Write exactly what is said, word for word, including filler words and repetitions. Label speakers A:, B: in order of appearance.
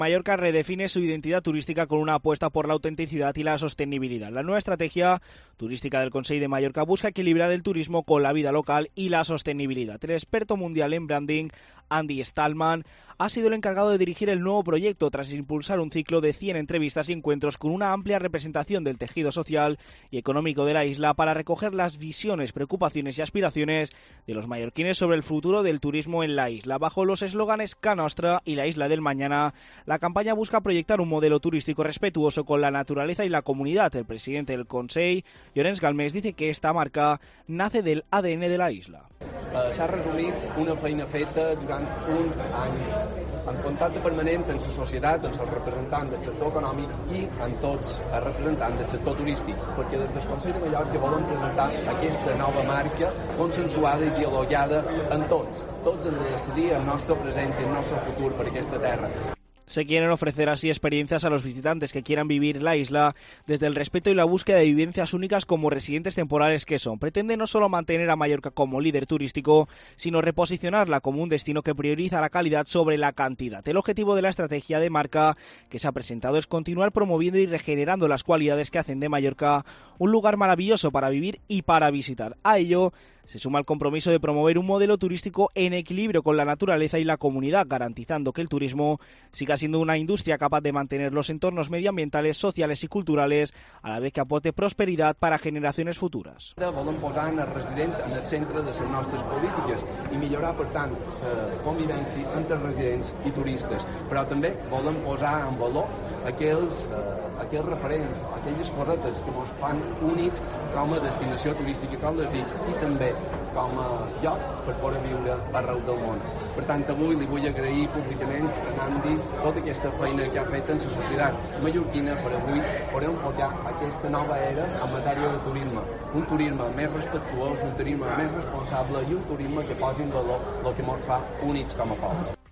A: Mallorca redefine su identidad turística con una apuesta por la autenticidad y la sostenibilidad. La nueva estrategia turística del Consell de Mallorca busca equilibrar el turismo con la vida local y la sostenibilidad. El experto mundial en branding, Andy Stallman, ha sido el encargado de dirigir el nuevo proyecto tras impulsar un ciclo de cien entrevistas y encuentros con una amplia representación del tejido social y económico de la isla para recoger las visiones, preocupaciones y aspiraciones de los mallorquines sobre el futuro del turismo en la isla. Bajo los eslóganes Ca Nostra y la Isla del Mañana, la campaña busca proyectar un modelo turístico respetuoso con la naturaleza y la comunidad. El presidente del Consell, Llorenç Galmés, dice que esta marca nace del A D N de la isla.
B: Uh, S'ha resumit una feina feta durant un any en contacte permanent amb la societat, amb els representants del sector econòmic i amb tots els representants del sector turístic, perquè des del Consell de Mallorca volen presentar aquesta nova marca consensuada i dialogada amb tots. Tots hem de decidir el nostre present i el nostre futur per aquesta terra.
A: Se quieren ofrecer así experiencias a los visitantes que quieran vivir la isla desde el respeto y la búsqueda de vivencias únicas como residentes temporales que son. Pretende no solo mantener a Mallorca como líder turístico, sino reposicionarla como un destino que prioriza la calidad sobre la cantidad. El objetivo de la estrategia de marca que se ha presentado es continuar promoviendo y regenerando las cualidades que hacen de Mallorca un lugar maravilloso para vivir y para visitar. A ello se suma el compromiso de promover un modelo turístico en equilibrio con la naturaleza y la comunidad, garantizando que el turismo siga siendo una industria capaz de mantener los entornos medioambientales, sociales y culturales, a la vez que aporte prosperidad para generaciones futuras.
B: Volem posar en el resident en el centre de les nostres polítiques i millorar, per tant, la convivència entre residents i turistes, però també volem posar en valor aquells, eh, aquells referents, aquelles cosetes que ens fan únics com a destinació turística, com les dic, i també com a lloc per poder viure arreu del món. Per tant, avui li vull agrair públicament a Andy tota aquesta feina que ha fet en la societat mallorquina per avui poder enfocar aquesta nova era en matèria de turisme. Un turisme més respectuós, un turisme més responsable i un turisme que posi en valor el que ens fa únics com a poble.